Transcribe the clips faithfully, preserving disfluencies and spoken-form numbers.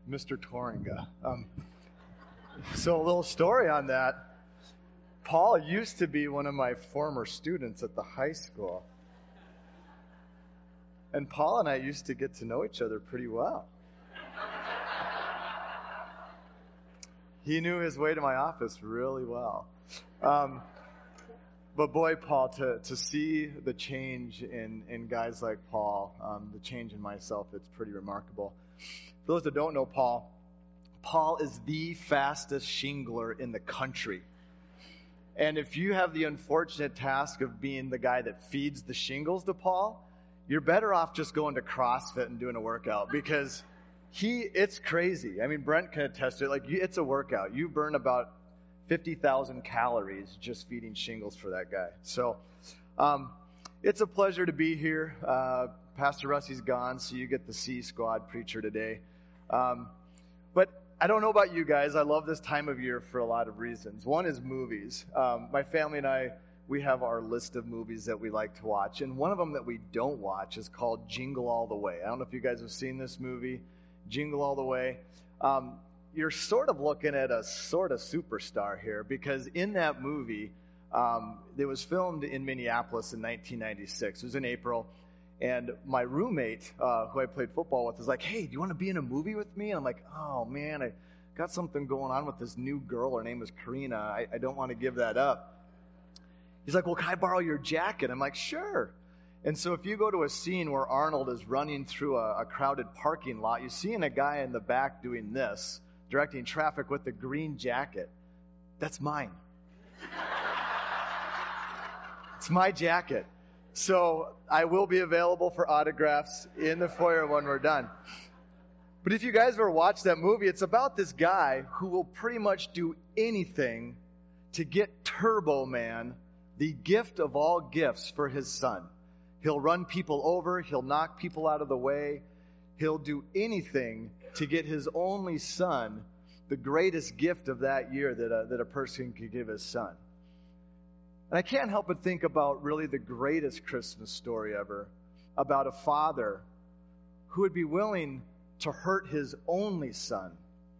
Mister Toringa. Um, so a little story on that. Paul used to be one of my former students at the high school. And Paul and I used to get to know each other pretty well. He knew his way to my office really well. Um, but boy, Paul, to, to see the change in, in guys like Paul, um, the change in myself, it's pretty remarkable. For those that don't know Paul, Paul is the fastest shingler in the country. And if you have the unfortunate task of being the guy that feeds the shingles to Paul, you're better off just going to CrossFit and doing a workout, because he, it's crazy. I mean, Brent can attest to it. Like, you, it's a workout. You burn about fifty thousand calories just feeding shingles for that guy. So, um, it's a pleasure to be here. Uh, Pastor Russie's gone, so you get the C Squad preacher today. Um, but I don't know about you guys. I love this time of year for a lot of reasons. One is movies. Um, my family and I, we have our list of movies that we like to watch. And one of them that we don't watch is called Jingle All the Way. I don't know if you guys have seen this movie, Jingle All the Way. Um, you're sort of looking at a sort of superstar here, because in that movie, um, it was filmed in Minneapolis in nineteen ninety-six. It was in April. And my roommate, uh, who I played football with, was like, hey, do you want to be in a movie with me? And I'm like, oh, man, I got something going on with this new girl. Her name is Karina. I, I don't want to give that up. He's like, well, can I borrow your jacket? I'm like, sure. And so if you go to a scene where Arnold is running through a, a crowded parking lot, you see a guy in the back doing this, directing traffic with the green jacket. That's mine. It's my jacket. So I will be available for autographs in the foyer when we're done. But if you guys ever watched that movie, it's about this guy who will pretty much do anything to get Turbo Man the gift of all gifts for his son. He'll run people over. He'll knock people out of the way. He'll do anything to get his only son the greatest gift of that year that a, that a person could give his son. And I can't help but think about really the greatest Christmas story ever, about a father who would be willing to hurt his only son.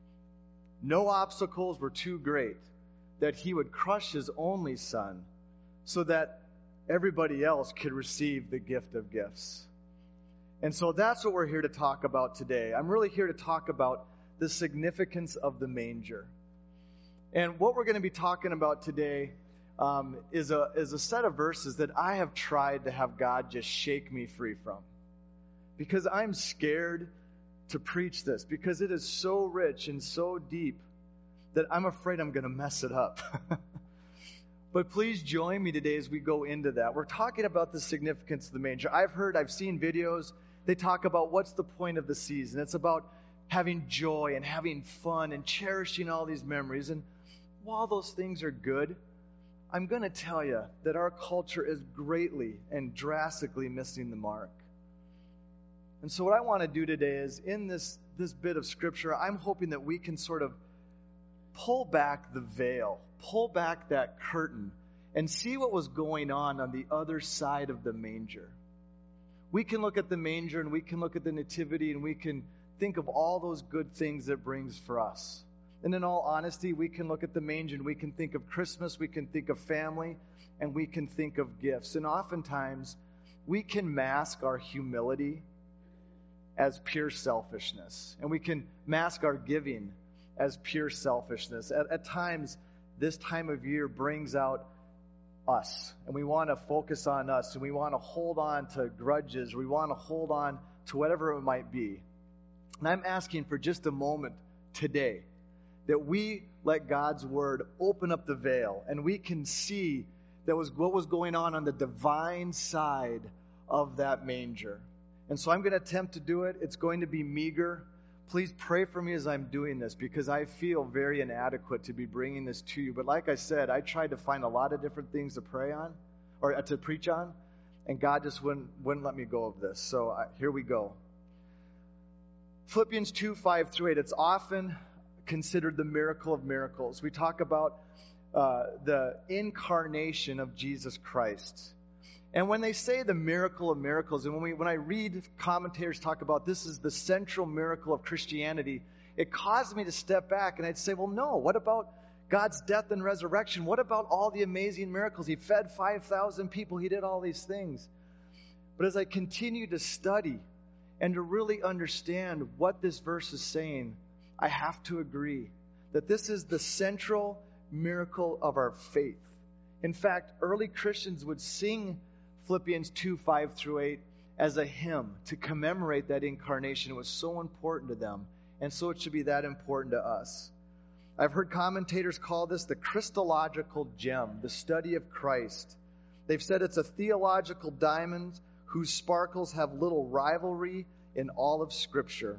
No obstacles were too great that he would crush his only son so that everybody else could receive the gift of gifts. And so that's what we're here to talk about today. I'm really here to talk about the significance of the manger. And what we're going to be talking about today um, is a is a set of verses that I have tried to have God just shake me free from. Because I'm scared to preach this, because it is so rich and so deep that I'm afraid I'm going to mess it up. But please join me today as we go into that. We're talking about the significance of the manger. I've heard, I've seen videos, they talk about what's the point of the season. It's about having joy and having fun and cherishing all these memories. And while those things are good, I'm going to tell you that our culture is greatly and drastically missing the mark. And so what I want to do today is, in this, this bit of Scripture, I'm hoping that we can sort of pull back the veil, pull back that curtain, and see what was going on on the other side of the manger. We can look at the manger, and we can look at the nativity, and we can think of all those good things that it brings for us. And in all honesty, we can look at the manger, and we can think of Christmas, we can think of family, and we can think of gifts. And oftentimes, we can mask our humility as pure selfishness. And we can mask our giving as pure selfishness. At, at times, this time of year brings out us. And we want to focus on us. And we want to hold on to grudges. We want to hold on to whatever it might be. And I'm asking for just a moment today that we let God's word open up the veil, and we can see that was what was going on on the divine side of that manger. And so I'm going to attempt to do it. It's going to be meager. Please pray for me as I'm doing this, because I feel very inadequate to be bringing this to you. But like I said, I tried to find a lot of different things to pray on, or to preach on, and God just wouldn't, wouldn't let me go of this. So uh, here we go. Philippians two, five through eight. It's often considered the miracle of miracles. We talk about uh, the incarnation of Jesus Christ. And when they say the miracle of miracles, and when we when I read commentators talk about this is the central miracle of Christianity, it caused me to step back and I'd say, well, no, what about God's death and resurrection? What about all the amazing miracles? He fed five thousand people. He did all these things. But as I continued to study and to really understand what this verse is saying, I have to agree that this is the central miracle of our faith. In fact, early Christians would sing Philippians two, five through eight as a hymn to commemorate that incarnation. It was so important to them, and so it should be that important to us. I've heard commentators call this the Christological gem, the study of Christ. They've said it's a theological diamond whose sparkles have little rivalry in all of Scripture.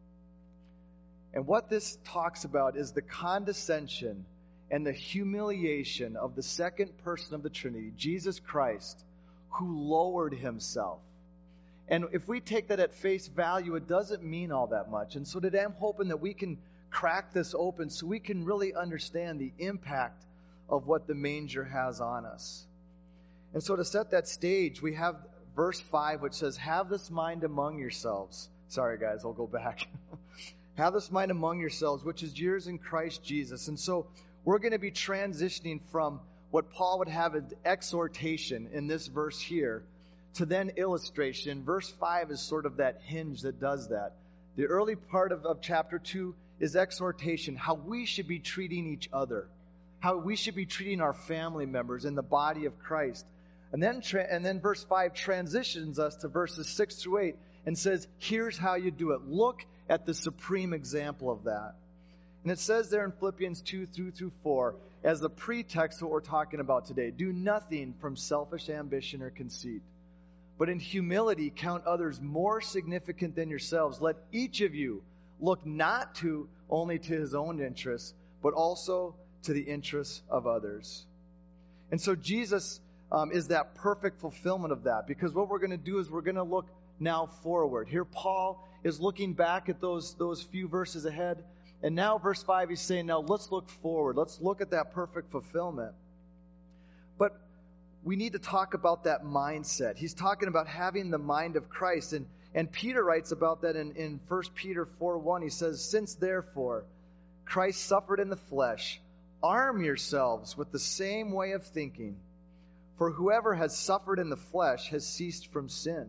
And what this talks about is the condescension and the humiliation of the second person of the Trinity, Jesus Christ, who lowered himself. And if we take that at face value, it doesn't mean all that much. And so today I'm hoping that we can crack this open so we can really understand the impact of what the manger has on us. And so to set that stage, we have verse five, which says, have this mind among yourselves. Sorry, guys, I'll go back. Have this mind among yourselves, which is yours in Christ Jesus. And so we're going to be transitioning from what Paul would have as exhortation in this verse here to then illustration. Verse five is sort of that hinge that does that. The early part of, of chapter two is exhortation, how we should be treating each other, how we should be treating our family members in the body of Christ. And then, tra- and then verse five transitions us to verses six through eight and says, here's how you do it. Look at the supreme example of that. And it says there in Philippians two through through four, as the pretext of what we're talking about today, do nothing from selfish ambition or conceit, but in humility count others more significant than yourselves. Let each of you look not to only to his own interests, but also to the interests of others. And so Jesus um, is that perfect fulfillment of that, because what we're going to do is we're going to look now forward. Here Paul is looking back at those, those few verses ahead, and now verse five he's saying, now let's look forward. Let's look at that perfect fulfillment. But we need to talk about that mindset. He's talking about having the mind of Christ, and And Peter writes about that in, in First Peter four one. He says, since therefore Christ suffered in the flesh, arm yourselves with the same way of thinking. For whoever has suffered in the flesh has ceased from sin.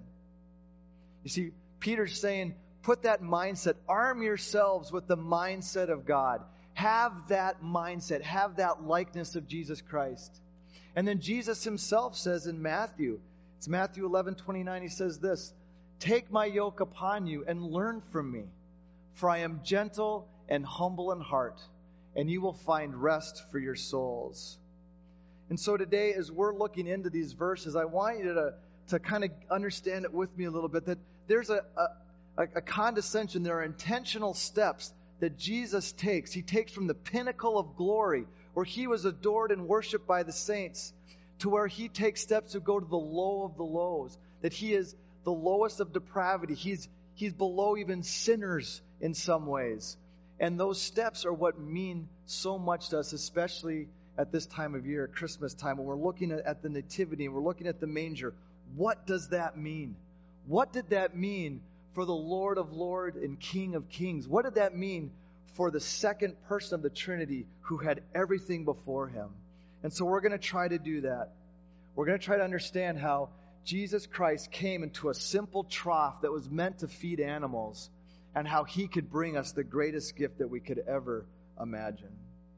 You see, Peter's saying, put that mindset, arm yourselves with the mindset of God. Have that mindset, have that likeness of Jesus Christ. And then Jesus himself says in Matthew, it's Matthew eleven twenty-nine, he says this, take my yoke upon you and learn from me, for I am gentle and humble in heart, and you will find rest for your souls. And so today, as we're looking into these verses, I want you to, to kind of understand it with me a little bit, that there's a, a, a condescension, there are intentional steps that Jesus takes. He takes from the pinnacle of glory, where he was adored and worshiped by the saints, to where he takes steps to go to the low of the lows, that he is the lowest of depravity. He's, he's below even sinners in some ways. And those steps are what mean so much to us, especially at this time of year, Christmas time, when we're looking at, at the nativity and we're looking at the manger. What does that mean? What did that mean for the Lord of Lords and King of Kings? What did that mean for the second person of the Trinity who had everything before him? And so we're going to try to do that. We're going to try to understand how Jesus Christ came into a simple trough that was meant to feed animals, and how he could bring us the greatest gift that we could ever imagine.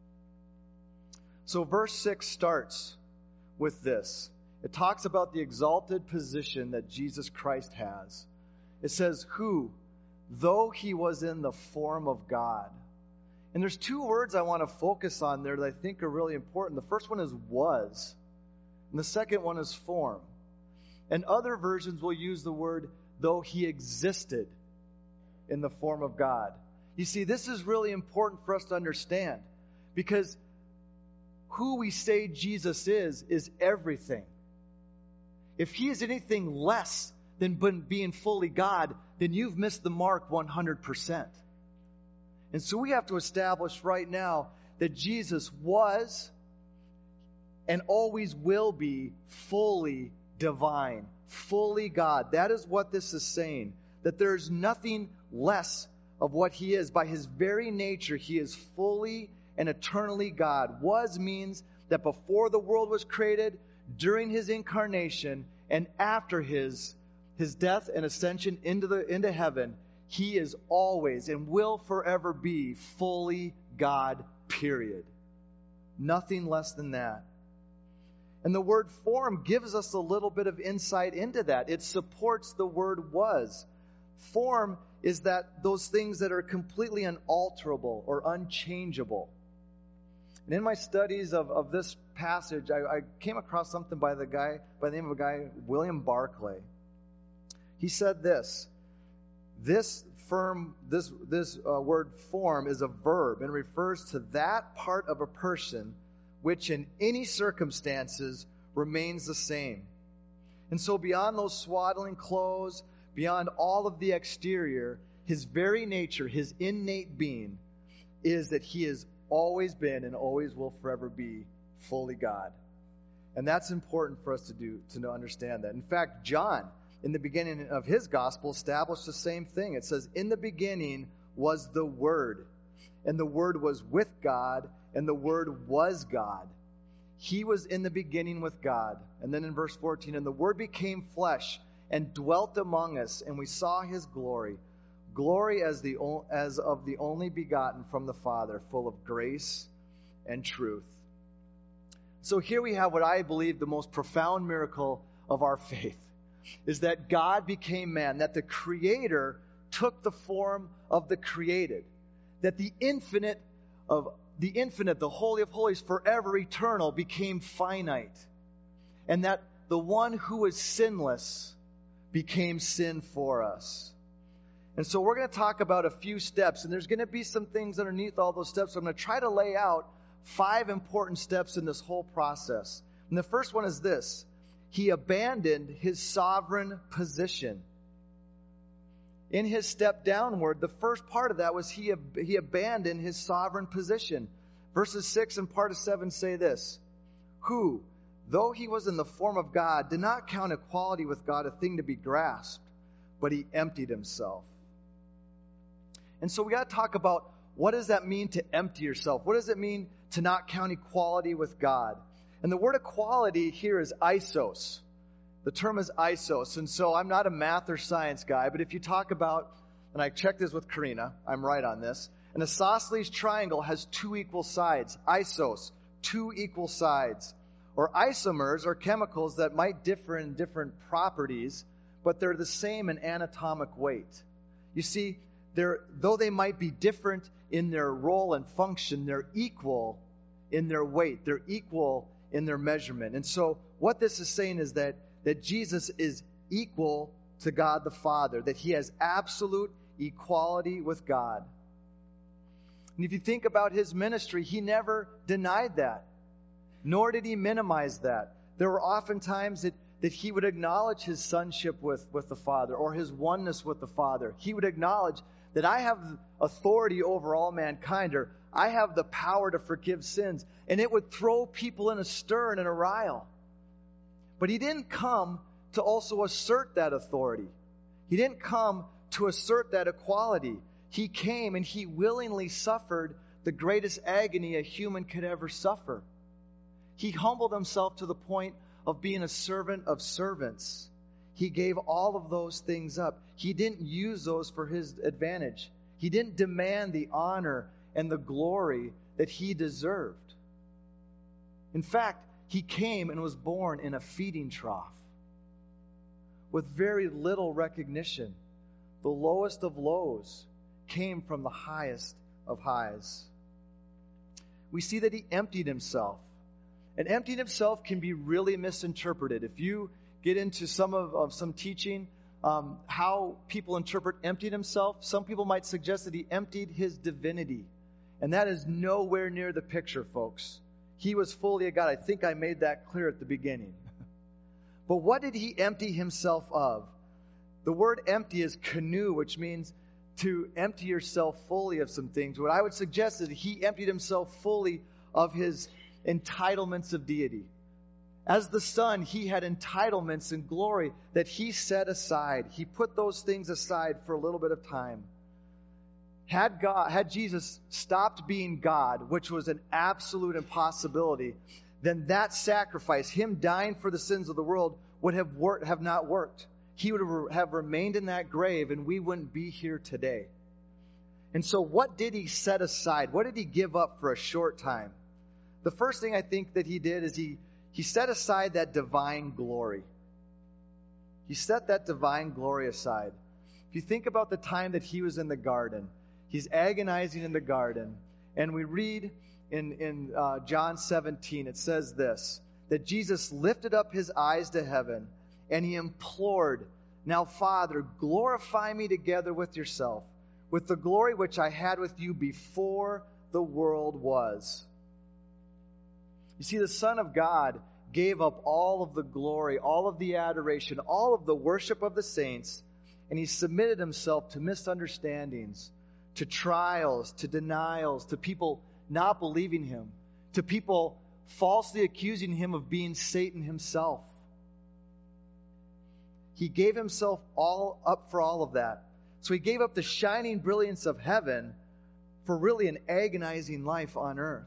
So verse six starts with this. It talks about the exalted position that Jesus Christ has. It says, who, though he was in the form of God. And there's two words I want to focus on there that I think are really important. The first one is was, and the second one is form. And other versions will use the word, though he existed in the form of God. You see, this is really important for us to understand, because who we say Jesus is, is everything. If he is anything less than being fully God, then you've missed the mark one hundred percent. And so we have to establish right now that Jesus was and always will be fully divine, fully God. That is what this is saying, that there is nothing less of what he is. By his very nature, he is fully and eternally God. Was means that before the world was created, during his incarnation, and after his, his death and ascension into, the, into heaven, he is always and will forever be fully God, period. Nothing less than that. And the word form gives us a little bit of insight into that. It supports the word was. Form is that those things that are completely unalterable or unchangeable. And in my studies of, of this passage, I, I came across something by the guy, by the name of a guy, William Barclay. He said this, this firm, this, this uh, word form is a verb and refers to that part of a person which in any circumstances remains the same. And so beyond those swaddling clothes, beyond all of the exterior, his very nature, his innate being, is that he has always been and always will forever be fully God. And that's important for us to do, to understand that. In fact, John, in the beginning of his gospel, established the same thing. It says, in the beginning was the Word, and the Word was with God, and the Word was God. He was in the beginning with God. And then in verse fourteen, and the Word became flesh and dwelt among us, and we saw his glory. Glory as the as of the only begotten from the Father, full of grace and truth. So here we have what I believe the most profound miracle of our faith, is that God became man, that the Creator took the form of the created, that the infinite of the infinite, the Holy of Holies, forever eternal, became finite, and that the one who is sinless became sin for us. And so we're going to talk about a few steps, and there's going to be some things underneath all those steps. So I'm going to try to lay out five important steps in this whole process. And the first one is this: he abandoned his sovereign position. In his step downward, the first part of that was he, he abandoned his sovereign position. Verses six and part of seven say this: who, though he was in the form of God, did not count equality with God a thing to be grasped, but he emptied himself. And so we got to talk about, what does that mean to empty yourself? What does it mean to not count equality with God? And the word equality here is isos. The term is isos. And so I'm not a math or science guy, but if you talk about, and I checked this with Karina, I'm right on this, an isosceles triangle has two equal sides. Isos, two equal sides. Or isomers are chemicals that might differ in different properties, but they're the same in anatomic weight. You see, they're, though they might be different in their role and function, they're equal in their weight. They're equal in their measurement. And so what this is saying is that, that Jesus is equal to God the Father, that he has absolute equality with God. And if you think about his ministry, he never denied that, nor did he minimize that. There were often times that, that he would acknowledge his sonship with, with the Father, or his oneness with the Father. He would acknowledge that I have authority over all mankind, or I have the power to forgive sins. And it would throw people in a stir and in a rile. But he didn't come to also assert that authority. He didn't come to assert that equality. He came and he willingly suffered the greatest agony a human could ever suffer. He humbled himself to the point of being a servant of servants. He gave all of those things up. He didn't use those for his advantage. He didn't demand the honor and the glory that he deserved. In fact, he came and was born in a feeding trough with very little recognition. The lowest of lows came from the highest of highs. We see that he emptied himself. And emptying himself can be really misinterpreted. If you get into some of, of some teaching, um, how people interpret emptied himself, some people might suggest that he emptied his divinity. And that is nowhere near the picture, folks. He was fully a God. I think I made that clear at the beginning. But what did he empty himself of? The word empty is kanu, which means to empty yourself fully of some things. What I would suggest is that he emptied himself fully of his entitlements of deity. As the Son, he had entitlements and glory that he set aside. He put those things aside for a little bit of time. had God, had Jesus stopped being God, which was an absolute impossibility, then that sacrifice, him dying for the sins of the world, would have worked, have not worked. He would have remained in that grave, and we wouldn't be here today. And so what did he set aside? What did he give up for a short time? The first thing I think that he did is he, he set aside that divine glory. He set that divine glory aside. If you think about the time that he was in the garden, he's agonizing in the garden, and we read in, in uh, John seventeen, it says this, that Jesus lifted up his eyes to heaven, and he implored, "Now, Father, glorify me together with yourself, with the glory which I had with you before the world was." You see, the Son of God gave up all of the glory, all of the adoration, all of the worship of the saints, and he submitted himself to misunderstandings, to trials, to denials, to people not believing him, to people falsely accusing him of being Satan himself. He gave himself all up for all of that. So he gave up the shining brilliance of heaven for really an agonizing life on earth.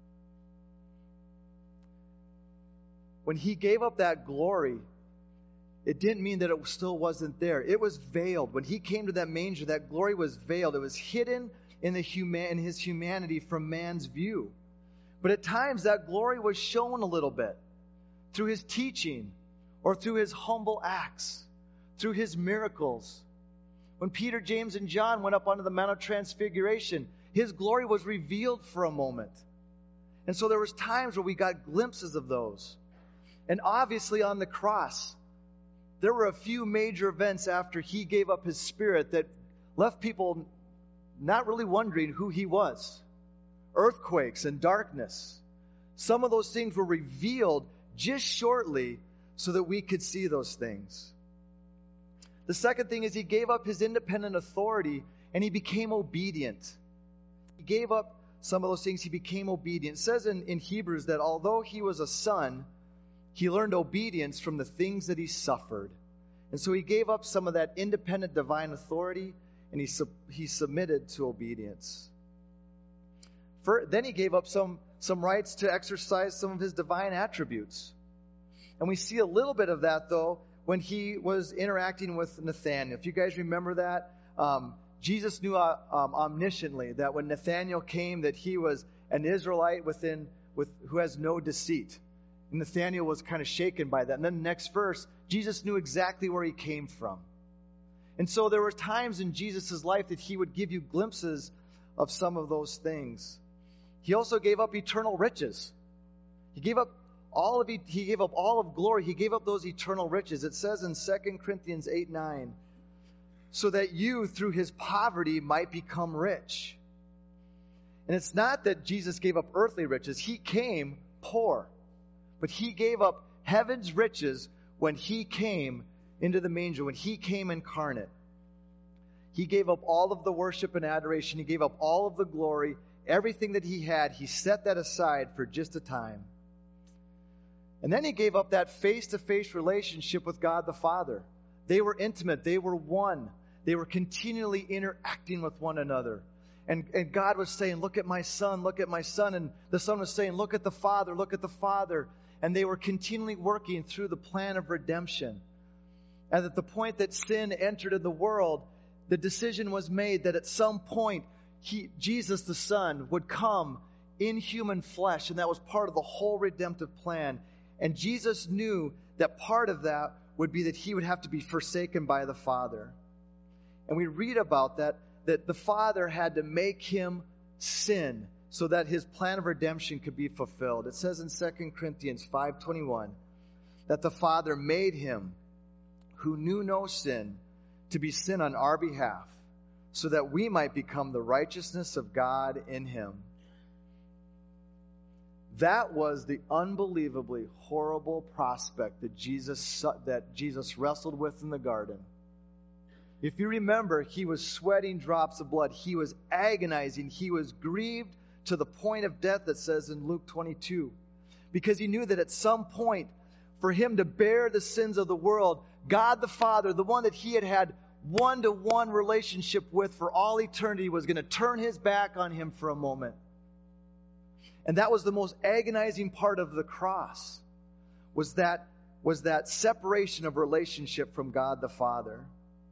When he gave up that glory, it didn't mean that it still wasn't there. It was veiled. When he came to that manger, that glory was veiled. It was hidden in, the huma- in his humanity from man's view. But at times, that glory was shown a little bit through his teaching or through his humble acts, through his miracles. When Peter, James, and John went up onto the Mount of Transfiguration, his glory was revealed for a moment. And so there was times where we got glimpses of those. And obviously on the cross, there were a few major events after he gave up his spirit that left people not really wondering who he was. Earthquakes and darkness. Some of those things were revealed just shortly so that we could see those things. The second thing is he gave up his independent authority and he became obedient. He gave up some of those things. He became obedient. It says in, in Hebrews that although he was a son, he learned obedience from the things that he suffered. And so he gave up some of that independent divine authority and he, sub, he submitted to obedience. For, then he gave up some, some rights to exercise some of his divine attributes. And we see a little bit of that, though, when he was interacting with Nathanael. If you guys remember that, um, Jesus knew uh, um, omnisciently that when Nathanael came, that he was an Israelite within with who has no deceit. And Nathanael was kind of shaken by that. And then the next verse, Jesus knew exactly where he came from. And so there were times in Jesus' life that he would give you glimpses of some of those things. He also gave up eternal riches. He gave up all of he gave up all of glory. He gave up those eternal riches. It says in Second Corinthians eight nine, so that you through his poverty might become rich. And it's not that Jesus gave up earthly riches. He came poor. But he gave up heaven's riches when he came into the manger, when he came incarnate. He gave up all of the worship and adoration. He gave up all of the glory. Everything that he had, he set that aside for just a time. And then he gave up that face-to-face relationship with God the Father. They were intimate. They were one. They were continually interacting with one another. And, and God was saying, look at my son, look at my son. And the son was saying, look at the Father, look at the Father. And they were continually working through the plan of redemption. And at the point that sin entered in the world, the decision was made that at some point, he, Jesus the Son would come in human flesh. And that was part of the whole redemptive plan. And Jesus knew that part of that would be that he would have to be forsaken by the Father. And we read about that, that the Father had to make him sin so that his plan of redemption could be fulfilled. It says in Second Corinthians five twenty-one that the Father made him who knew no sin to be sin on our behalf so that we might become the righteousness of God in him. That was the unbelievably horrible prospect that Jesus, that Jesus wrestled with in the garden. If you remember, he was sweating drops of blood. He was agonizing. He was grieved to the point of death, it says in Luke twenty-two. Because he knew that at some point, for him to bear the sins of the world, God the Father, the one that he had had one-to-one relationship with for all eternity was going to turn his back on him for a moment. And that was the most agonizing part of the cross, was that, was that separation of relationship from God the Father.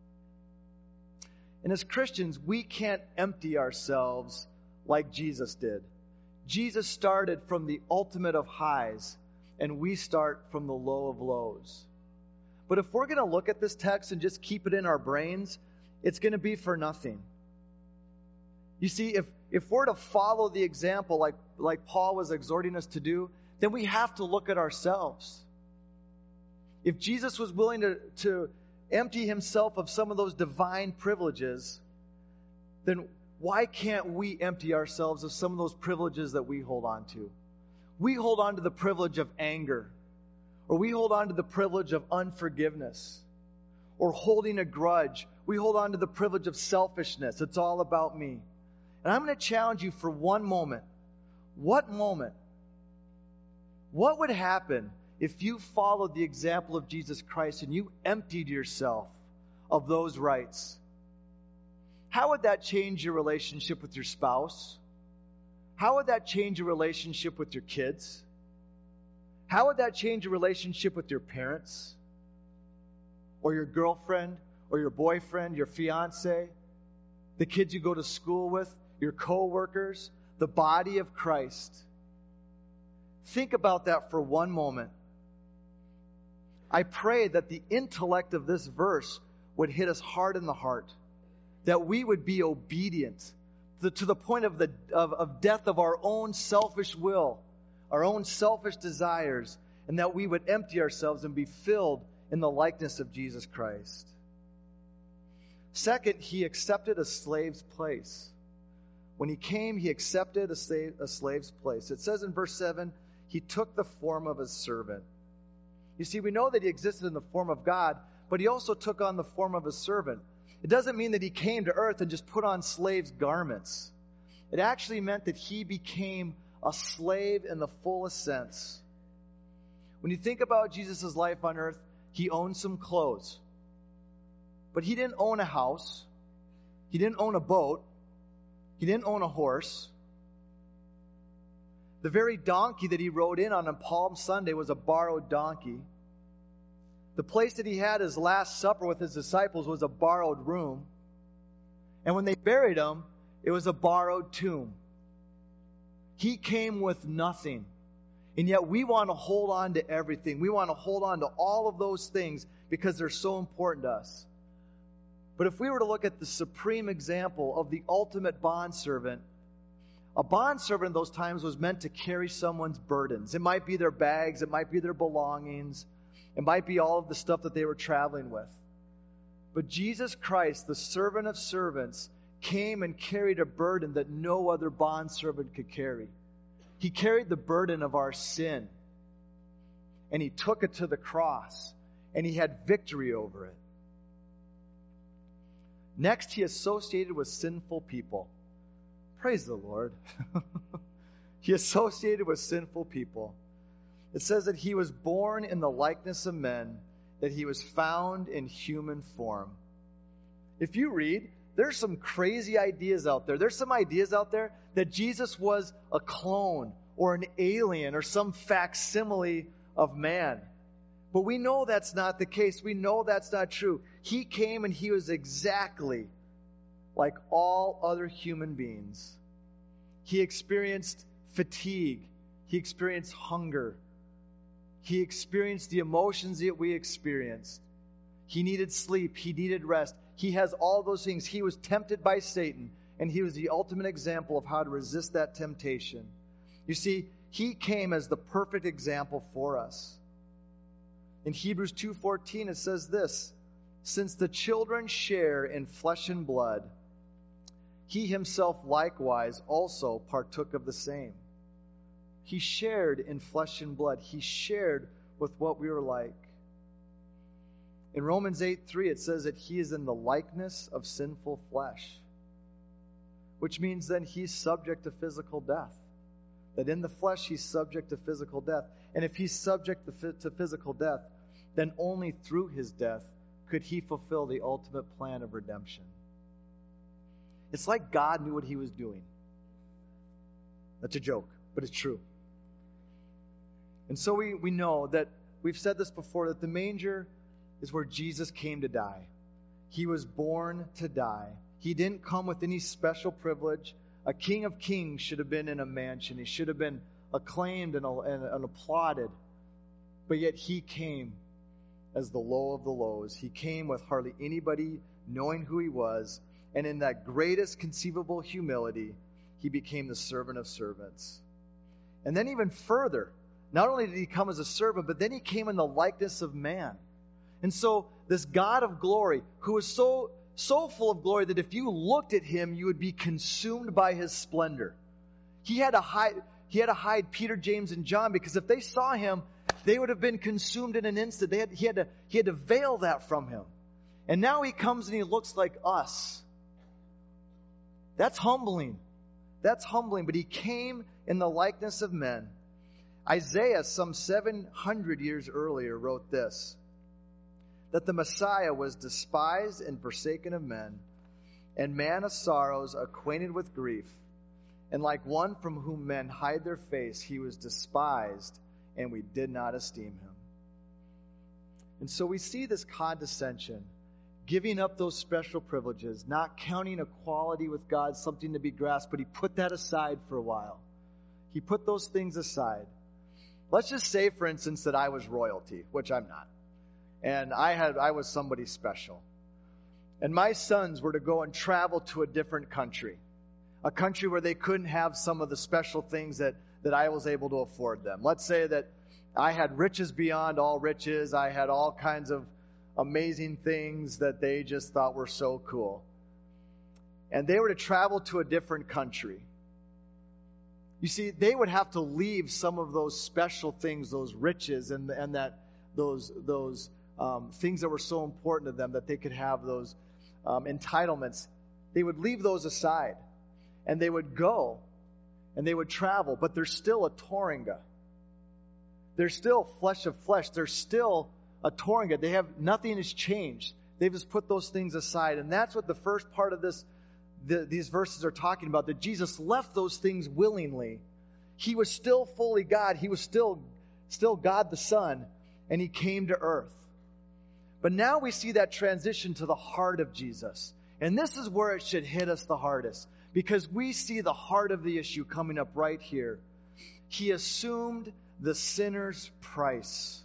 And as Christians, we can't empty ourselves like Jesus did. Jesus started from the ultimate of highs, and we start from the low of lows. But if we're going to look at this text and just keep it in our brains, it's going to be for nothing. You see, if, if we're to follow the example like, like Paul was exhorting us to do, then we have to look at ourselves. If Jesus was willing to, to empty himself of some of those divine privileges, then why can't we empty ourselves of some of those privileges that we hold on to? We hold on to the privilege of anger, or we hold on to the privilege of unforgiveness, or holding a grudge. We hold on to the privilege of selfishness. It's all about me. And I'm going to challenge you for one moment. What moment? What would happen if you followed the example of Jesus Christ and you emptied yourself of those rights? How would that change your relationship with your spouse? How would that change your relationship with your kids? How would that change your relationship with your parents? Or your girlfriend? Or your boyfriend? Your fiance? The kids you go to school with? Your co-workers? The body of Christ? Think about that for one moment. I pray that the intellect of this verse would hit us hard in the heart. That we would be obedient to, to the point of, the, of, of death of our own selfish will, our own selfish desires, and that we would empty ourselves and be filled in the likeness of Jesus Christ. Second, he accepted a slave's place. When he came, he accepted a, slave, a slave's place. It says in verse seven, he took the form of a servant. You see, we know that he existed in the form of God, but he also took on the form of a servant. It doesn't mean that he came to earth and just put on slave's garments. It actually meant that he became a slave in the fullest sense. When you think about Jesus' life on earth, he owned some clothes. But he didn't own a house. He didn't own a boat. He didn't own a horse. The very donkey that he rode in on on Palm Sunday was a borrowed donkey. The place that he had his Last Supper with his disciples was a borrowed room. And when they buried him, it was a borrowed tomb. He came with nothing. And yet we want to hold on to everything. We want to hold on to all of those things because they're so important to us. But if we were to look at the supreme example of the ultimate bondservant, a bondservant in those times was meant to carry someone's burdens. It might be their bags. It might be their belongings. It might be all of the stuff that they were traveling with. But Jesus Christ, the servant of servants, came and carried a burden that no other bondservant could carry. He carried the burden of our sin. And he took it to the cross. And he had victory over it. Next, he associated with sinful people. Praise the Lord. He associated with sinful people. It says that he was born in the likeness of men, that he was found in human form. If you read, there's some crazy ideas out there. There's some ideas out there that Jesus was a clone or an alien or some facsimile of man. But we know that's not the case. We know that's not true. He came and he was exactly like all other human beings. He experienced fatigue. He experienced hunger. He experienced the emotions that we experienced. He needed sleep. He needed rest. He has all those things. He was tempted by Satan, and he was the ultimate example of how to resist that temptation. You see, he came as the perfect example for us. In Hebrews two fourteen, it says this, since the children share in flesh and blood, he himself likewise also partook of the same. He shared in flesh and blood. He shared with what we were like. In Romans eight three, it says that he is in the likeness of sinful flesh, which means then he's subject to physical death. That in the flesh, he's subject to physical death. And if he's subject to physical death, then only through his death could he fulfill the ultimate plan of redemption. It's like God knew what he was doing. That's a joke, but it's true. And so we, we know that, we've said this before, that the manger is where Jesus came to die. He was born to die. He didn't come with any special privilege. A king of kings should have been in a mansion. He should have been acclaimed and, and, and applauded. But yet he came as the low of the lows. He came with hardly anybody knowing who he was. And in that greatest conceivable humility, he became the servant of servants. And then even further, not only did he come as a servant, but then he came in the likeness of man. And so this God of glory, who was so, so full of glory that if you looked at him, you would be consumed by his splendor. He had to hide, he had to hide Peter, James, and John, because if they saw him, they would have been consumed in an instant. They had, he, had to, he had to veil that from him. And now he comes and he looks like us. That's humbling. That's humbling. But he came in the likeness of men. Isaiah, some seven hundred years earlier, wrote this, that the Messiah was despised and forsaken of men, and man of sorrows, acquainted with grief. And like one from whom men hide their face, he was despised, and we did not esteem him. And so we see this condescension, giving up those special privileges, not counting equality with God something to be grasped, but he put that aside for a while. He put those things aside. Let's just say, for instance, that I was royalty, which I'm not. And I had I was somebody special. And my sons were to go and travel to a different country, a country where they couldn't have some of the special things that, that I was able to afford them. Let's say that I had riches beyond all riches. I had all kinds of amazing things that they just thought were so cool. And they were to travel to a different country. You see, they would have to leave some of those special things, those riches, and and that those those um, things that were so important to them, that they could have those um, entitlements. They would leave those aside, and they would go, and they would travel. But they're still a Toringa. They're still flesh of flesh. They're still a Toringa. They have nothing has changed. They've just put those things aside, and that's what the first part of this. The, these verses are talking about, that Jesus left those things willingly. He was still fully God. He was still, still God the Son, and he came to earth. But now we see that transition to the heart of Jesus. And this is where it should hit us the hardest, because we see the heart of the issue coming up right here. He assumed the sinner's price.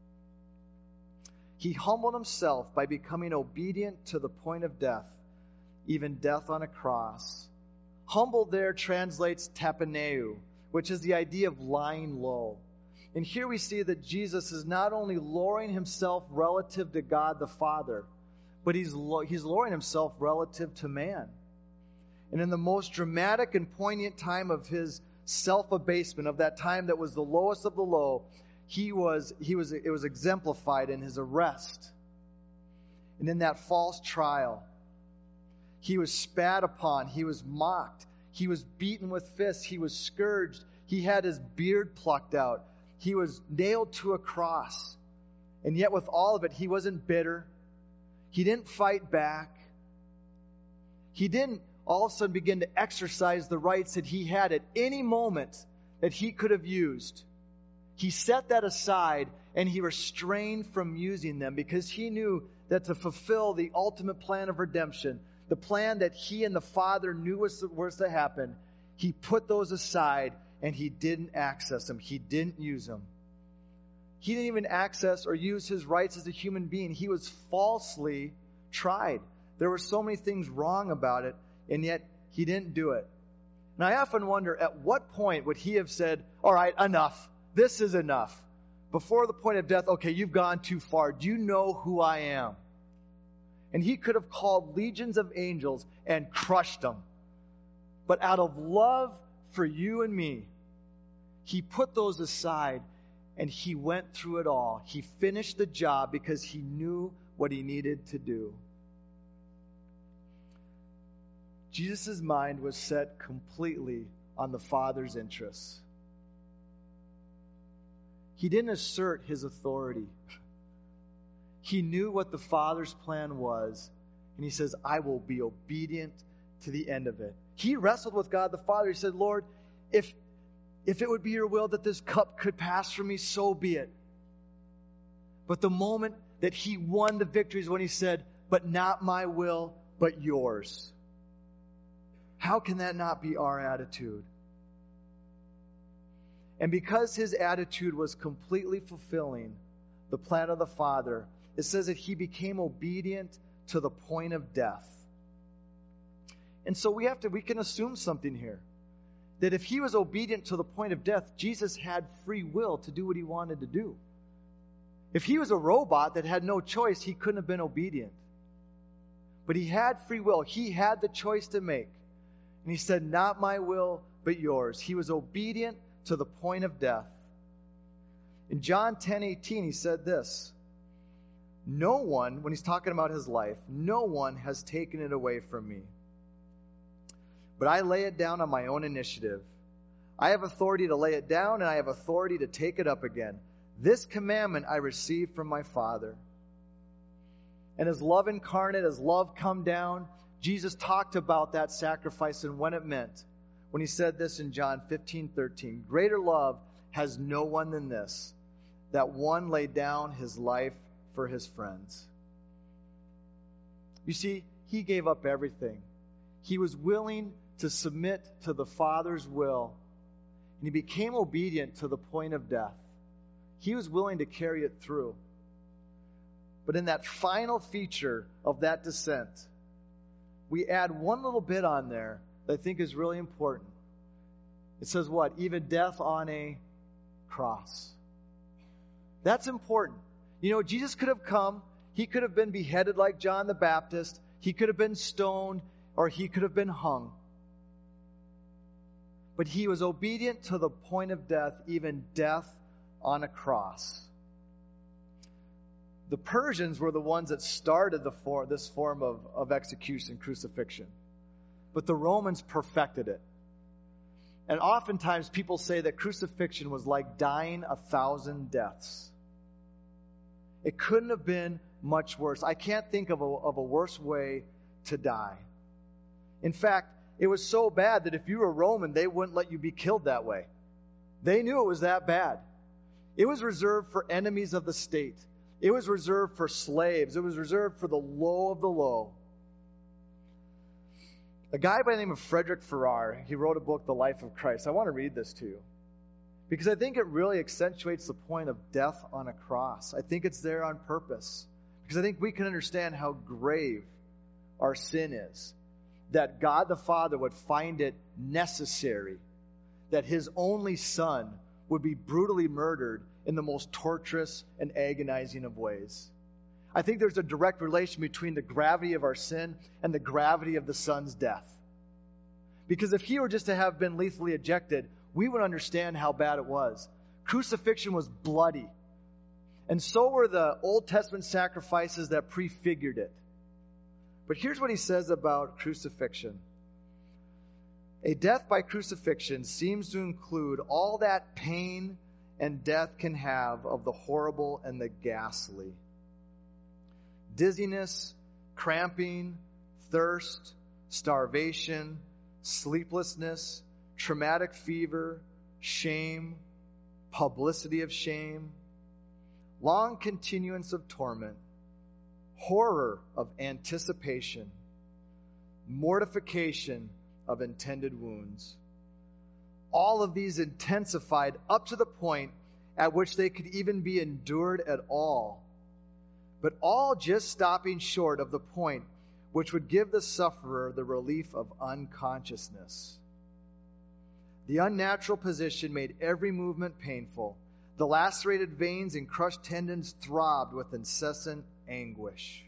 He humbled himself by becoming obedient to the point of death, even death on a cross. Humble there translates tapaneu, which is the idea of lying low. And here we see that Jesus is not only lowering himself relative to God the Father, but he's lo- he's lowering himself relative to man. And in the most dramatic and poignant time of his self-abasement, of that time that was the lowest of the low, he was he was it was exemplified in his arrest and in that false trial. He was spat upon. He was mocked. He was beaten with fists. He was scourged. He had his beard plucked out. He was nailed to a cross. And yet with all of it, he wasn't bitter. He didn't fight back. He didn't all of a sudden begin to exercise the rights that he had at any moment that he could have used. He set that aside, and he restrained from using them, because he knew that to fulfill the ultimate plan of redemption, the plan that he and the Father knew was, was to happen, he put those aside, and he didn't access them. He didn't use them. He didn't even access or use his rights as a human being. He was falsely tried. There were so many things wrong about it, and yet he didn't do it. And I often wonder, at what point would he have said, all right, enough. This is enough. Before the point of death, okay, you've gone too far. Do you know who I am? And he could have called legions of angels and crushed them. But out of love for you and me, he put those aside, and he went through it all. He finished the job because he knew what he needed to do. Jesus' mind was set completely on the Father's interests. He didn't assert his authority. He knew what the Father's plan was, and he says, I will be obedient to the end of it. He wrestled with God the Father. He said, Lord, if, if it would be your will that this cup could pass from me, so be it. But the moment that he won the victory is when he said, but not my will, but yours. How can that not be our attitude? And because his attitude was completely fulfilling the plan of the Father, it says that he became obedient to the point of death. And so we have to, we can assume something here. That if he was obedient to the point of death, Jesus had free will to do what he wanted to do. If he was a robot that had no choice, he couldn't have been obedient. But he had free will. He had the choice to make. And he said, not my will, but yours. He was obedient to the point of death. In John ten eighteen, he said this, no one, when he's talking about his life, no one has taken it away from me. But I lay it down on my own initiative. I have authority to lay it down, and I have authority to take it up again. This commandment I received from my Father. And as love incarnate, as love come down, Jesus talked about that sacrifice and what it meant when he said this in John fifteen thirteen. Greater love has no one than this, that one laid down his life for his friends. You see, he gave up everything. He was willing to submit to the Father's will, and he became obedient to the point of death. He was willing to carry it through. But in that final feature of that descent, we add one little bit on there that I think is really important. It says what? Even death on a cross. That's important. You know, Jesus could have come. He could have been beheaded like John the Baptist. He could have been stoned, or he could have been hung. But he was obedient to the point of death, even death on a cross. The Persians were the ones that started the for, this form of, of execution, crucifixion. But the Romans perfected it. And oftentimes people say that crucifixion was like dying a thousand deaths. It couldn't have been much worse. I can't think of a, of a worse way to die. In fact, it was so bad that if you were Roman, they wouldn't let you be killed that way. They knew it was that bad. It was reserved for enemies of the state. It was reserved for slaves. It was reserved for the low of the low. A guy by the name of Frederick Farrar, he wrote a book, The Life of Christ. I want to read this to you because I think it really accentuates the point of death on a cross. I think it's there on purpose because I think we can understand how grave our sin is. That God the Father would find it necessary that his only Son would be brutally murdered in the most torturous and agonizing of ways. I think there's a direct relation between the gravity of our sin and the gravity of the Son's death. Because if he were just to have been lethally ejected, we would understand how bad it was. Crucifixion was bloody. And so were the Old Testament sacrifices that prefigured it. But here's what he says about crucifixion. A death by crucifixion seems to include all that pain and death can have of the horrible and the ghastly. Dizziness, cramping, thirst, starvation, sleeplessness, traumatic fever, shame, publicity of shame, long continuance of torment, horror of anticipation, mortification of intended wounds. All of these intensified up to the point at which they could even be endured at all, but all just stopping short of the point which would give the sufferer the relief of unconsciousness. The unnatural position made every movement painful. The lacerated veins and crushed tendons throbbed with incessant anguish.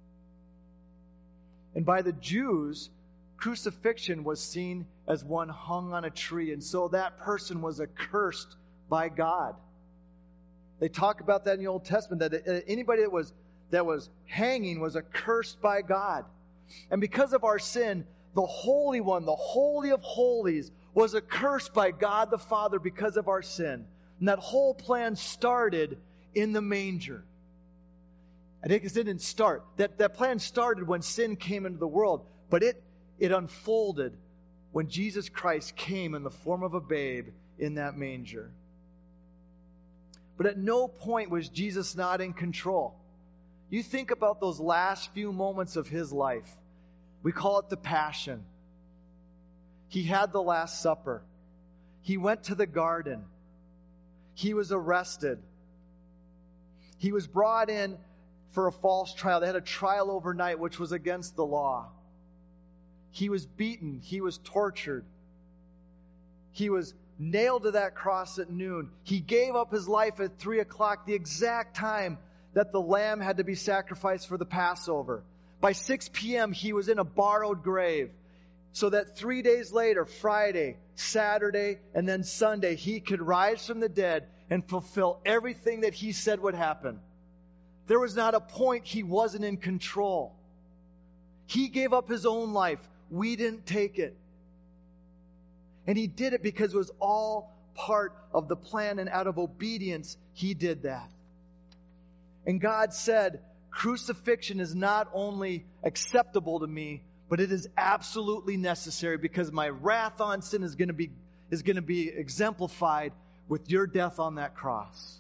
And by the Jews, crucifixion was seen as one hung on a tree, and so that person was accursed by God. They talk about that in the Old Testament, that anybody that was that was hanging was accursed by God. And because of our sin, the Holy One, the Holy of Holies, was accursed by God the Father because of our sin. And that whole plan started in the manger. I think it didn't start. That, that plan started when sin came into the world, but it, it unfolded when Jesus Christ came in the form of a babe in that manger. But at no point was Jesus not in control. You think about those last few moments of his life. We call it the Passion. He had the Last Supper. He went to the garden. He was arrested. He was brought in for a false trial. They had a trial overnight, which was against the law. He was beaten. He was tortured. He was nailed to that cross at noon. He gave up his life at three o'clock, the exact time that the lamb had to be sacrificed for the Passover. By six p.m., he was in a borrowed grave, so that three days later, Friday, Saturday, and then Sunday, he could rise from the dead and fulfill everything that he said would happen. There was not a point he wasn't in control. He gave up his own life. We didn't take it. And he did it because it was all part of the plan, and out of obedience, he did that. And God said, crucifixion is not only acceptable to me, but it is absolutely necessary, because my wrath on sin is going to be, is going to be exemplified with your death on that cross.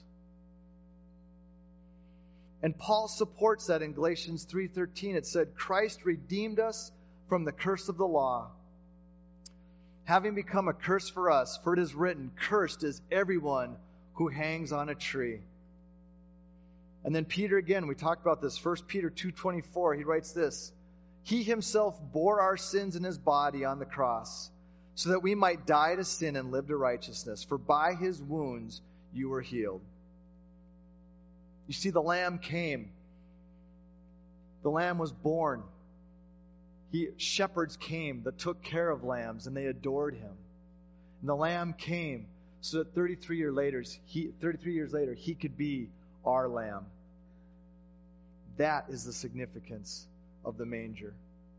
And Paul supports that in Galatians three thirteen. It said, Christ redeemed us from the curse of the law, having become a curse for us, for it is written, cursed is everyone who hangs on a tree. And then Peter again, we talked about this, First Peter two twenty-four, he writes this, he himself bore our sins in his body on the cross, so that we might die to sin and live to righteousness. For by his wounds you were healed. You see, the Lamb came. The Lamb was born. He, shepherds came that took care of lambs, and they adored him. And the Lamb came so that thirty-three years later, he, thirty-three years later, he could be our Lamb. That is the significance of the manger.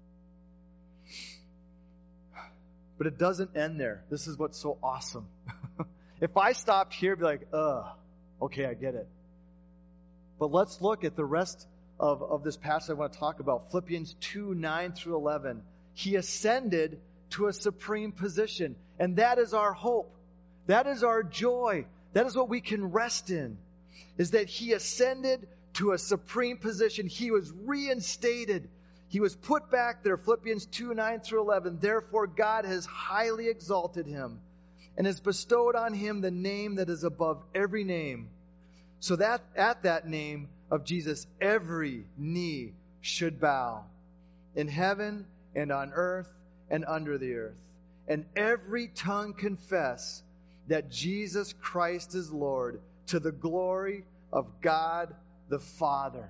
But it doesn't end there. This is what's so awesome. If I stopped here, I'd be like, ugh, okay, I get it. But let's look at the rest of, of this passage I want to talk about. Philippians two, nine through eleven. He ascended to a supreme position. And that is our hope. That is our joy. That is what we can rest in. Is that he ascended to a supreme position. He was reinstated. He was put back there. Philippians two, nine through eleven. Therefore God has highly exalted him and has bestowed on him the name that is above every name. So that at that name of Jesus, every knee should bow in heaven and on earth and under the earth. And every tongue confess that Jesus Christ is Lord, to the glory of God the Father.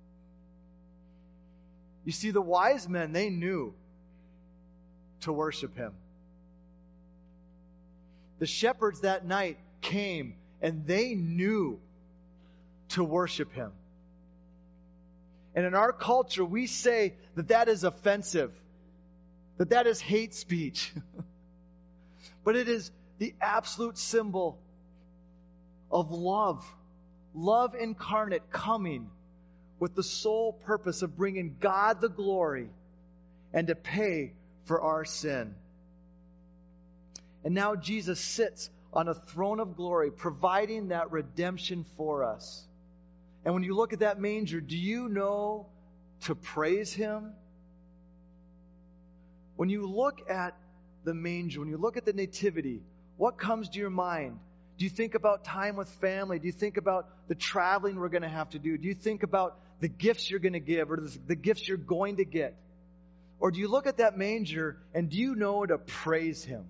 You see, the wise men, they knew to worship him. The shepherds that night came and they knew to worship him. And in our culture, we say that that is offensive, that that is hate speech. But it is the absolute symbol of love. Love incarnate coming with the sole purpose of bringing God the glory and to pay for our sin. And now Jesus sits on a throne of glory, providing that redemption for us. And when you look at that manger, do you know to praise him? When you look at the manger, when you look at the nativity, what comes to your mind? Do you think about time with family? Do you think about the traveling we're going to have to do? Do you think about the gifts you're going to give or the gifts you're going to get? Or do you look at that manger and do you know to praise him?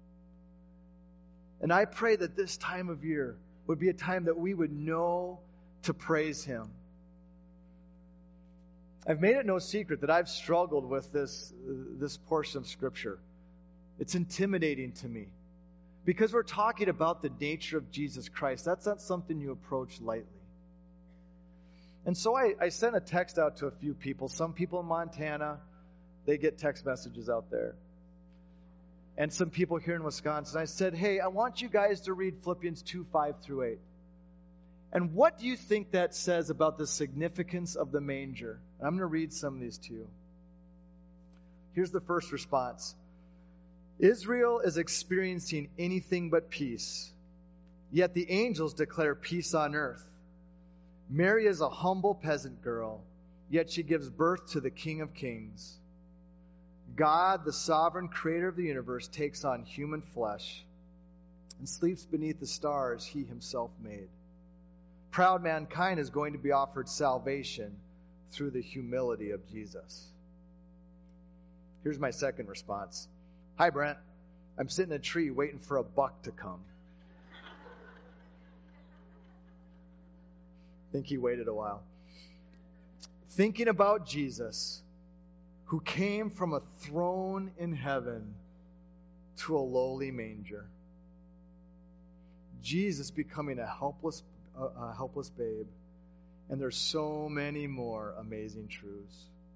And I pray that this time of year would be a time that we would know to praise him. I've made it no secret that I've struggled with this, this portion of Scripture. It's intimidating to me. Because we're talking about the nature of Jesus Christ. That's not something you approach lightly. And so I, I sent a text out to a few people. Some people in Montana, they get text messages out there. And some people here in Wisconsin. I said, hey, I want you guys to read Philippians two, five through eight. And what do you think that says about the significance of the manger? I'm going to read some of these to you. Here's the first response. Israel is experiencing anything but peace, yet the angels declare peace on earth. Mary is a humble peasant girl, yet she gives birth to the King of Kings. God, the sovereign creator of the universe, takes on human flesh and sleeps beneath the stars he himself made. Proud mankind is going to be offered salvation through the humility of Jesus. Here's my second response. Hi, Brent. I'm sitting in a tree waiting for a buck to come. I think he waited a while. Thinking about Jesus, who came from a throne in heaven to a lowly manger. Jesus becoming a helpless, uh, a helpless babe. And there's so many more amazing truths.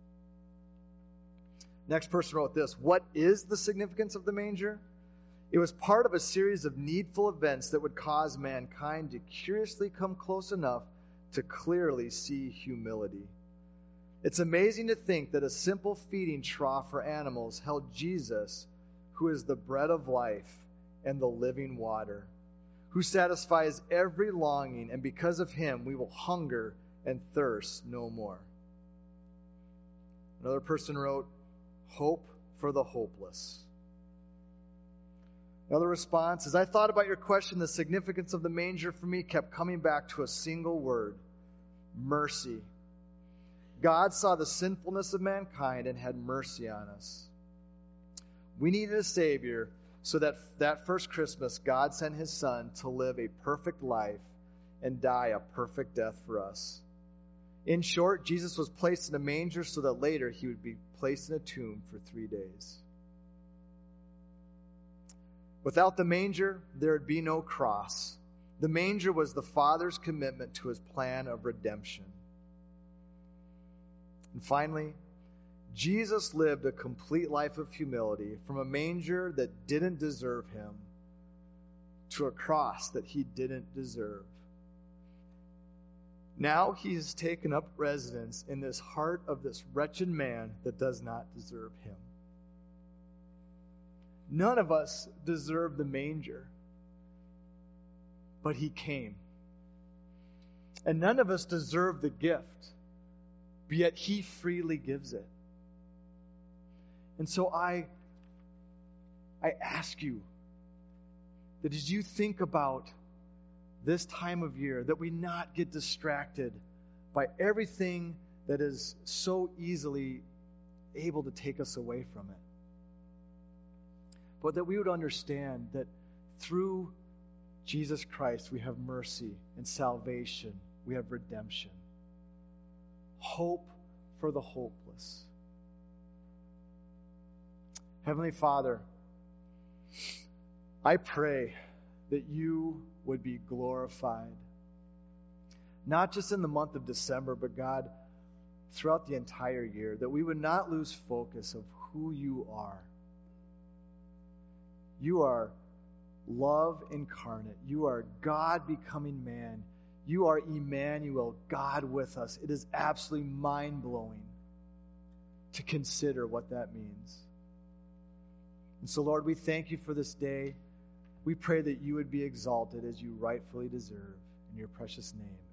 Next person wrote this. What is the significance of the manger? It was part of a series of needful events that would cause mankind to curiously come close enough to clearly see humility. It's amazing to think that a simple feeding trough for animals held Jesus, who is the bread of life and the living water, who satisfies every longing, and because of him we will hunger and thirst no more. Another person wrote, hope for the hopeless. Another response, as I thought about your question, the significance of the manger for me kept coming back to a single word, mercy. God saw the sinfulness of mankind and had mercy on us. We needed a Savior, so that that first Christmas, God sent his Son to live a perfect life and die a perfect death for us. In short, Jesus was placed in a manger so that later he would be placed in a tomb for three days. Without the manger, there would be no cross. The manger was the Father's commitment to his plan of redemption. And finally, Jesus lived a complete life of humility from a manger that didn't deserve him to a cross that he didn't deserve. Now he has taken up residence in this heart of this wretched man that does not deserve him. None of us deserve the manger, but he came. And none of us deserve the gift, but yet he freely gives it. And so I, I ask you that as you think about this time of year, that we not get distracted by everything that is so easily able to take us away from it. But that we would understand that through Jesus Christ we have mercy and salvation, we have redemption, hope for the hopeless. Heavenly Father, I pray that you would be glorified, not just in the month of December, but God, throughout the entire year, that we would not lose focus of who you are. You are love incarnate. You are God becoming man. You are Emmanuel, God with us. It is absolutely mind-blowing to consider what that means. And so, Lord, we thank you for this day. We pray that you would be exalted as you rightfully deserve. In your precious name.